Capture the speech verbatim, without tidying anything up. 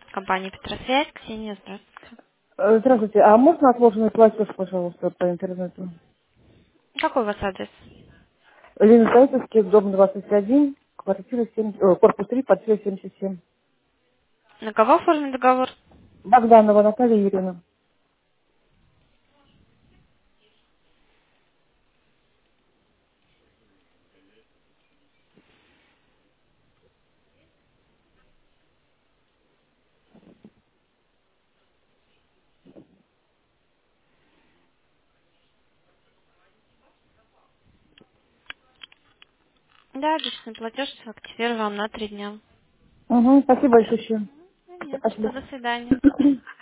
Компания Петросвязь, Ксения, здравствуйте. Э, Здравствуйте. А можно отложенный платеж, пожалуйста, по интернету? Какой у вас адрес? Ленинстаевский, дом двадцать один, квартира семь, э, корпус три, квартира семьдесят семь. На кого оформлен договор? Богданова Наталья Юрьевна. Да, обычный платеж активирован на три дня. Угу, спасибо большое. Ну, нет, что, Спасибо. до свидания.